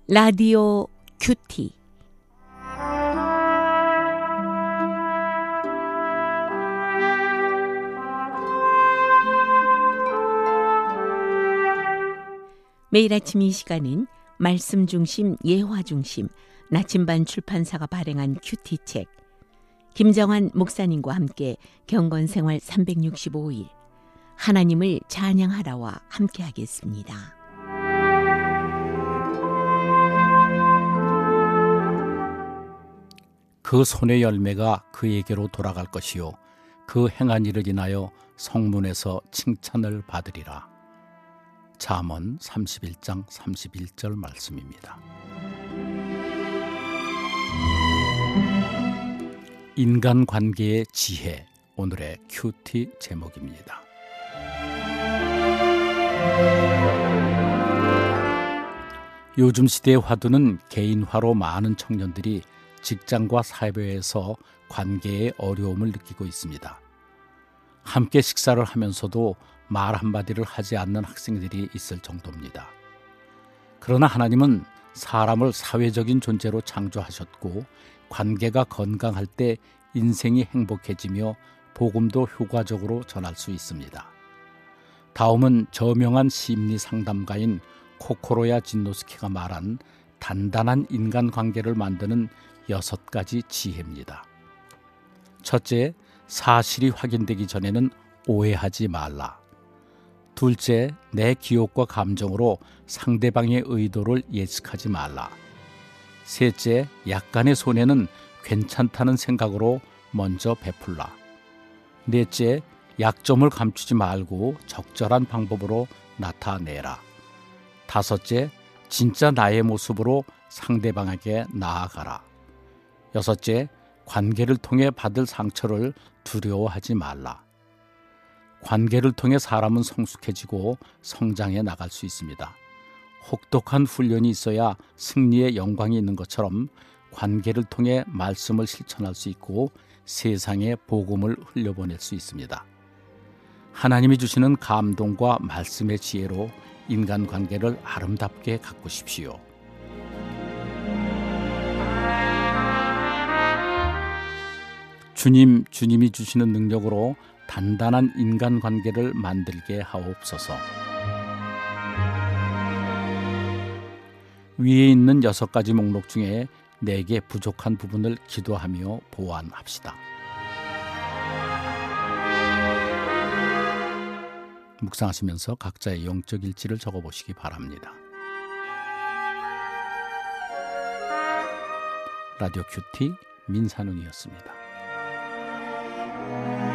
라디오 큐티. 매일 아침 이 시간은 말씀 중심, 예화 중심, 나침반 출판사가 발행한 큐티 책, 김정환 목사님과 함께 경건생활 365일, 하나님을 찬양하라와 함께 하겠습니다. 그 손의 열매가 그에게로 돌아갈 것이요 그 행한 일을 인하여 성문에서 칭찬을 받으리라. 잠언 31장 31절 말씀입니다. 인간관계의 지혜, 오늘의 큐티 제목입니다. 요즘 시대의 화두는 개인화로 많은 청년들이 직장과 사회에서 관계에 어려움을 느끼고 있습니다. 함께 식사를 하면서도 말 한마디를 하지 않는 학생들이 있을 정도입니다. 그러나 하나님은 사람을 사회적인 존재로 창조하셨고 관계가 건강할 때 인생이 행복해지며 복음도 효과적으로 전할 수 있습니다. 다음은 저명한 심리 상담가인 코코로야 진노스키가 말한 단단한 인간관계를 만드는 6가지 지혜입니다. 첫째, 사실이 확인되기 전에는 오해하지 말라. 둘째, 내 기억과 감정으로 상대방의 의도를 예측하지 말라. 셋째, 약간의 손해는 괜찮다는 생각으로 먼저 베풀라. 넷째, 약점을 감추지 말고 적절한 방법으로 나타내라. 다섯째, 진짜 나의 모습으로 상대방에게 나아가라. 여섯째, 관계를 통해 받을 상처를 두려워하지 말라. 관계를 통해 사람은 성숙해지고 성장해 나갈 수 있습니다. 혹독한 훈련이 있어야 승리의 영광이 있는 것처럼 관계를 통해 말씀을 실천할 수 있고 세상에 복음을 흘려보낼 수 있습니다. 하나님이 주시는 감동과 말씀의 지혜로 인간관계를 아름답게 가꾸십시오. 주님이 주시는 능력으로 단단한 인간관계를 만들게 하옵소서. 위에 있는 6가지 목록 중에 내게 부족한 부분을 기도하며 보완합시다. 묵상하시면서 각자의 영적 일지를 적어보시기 바랍니다. 라디오 큐티 민산웅이었습니다.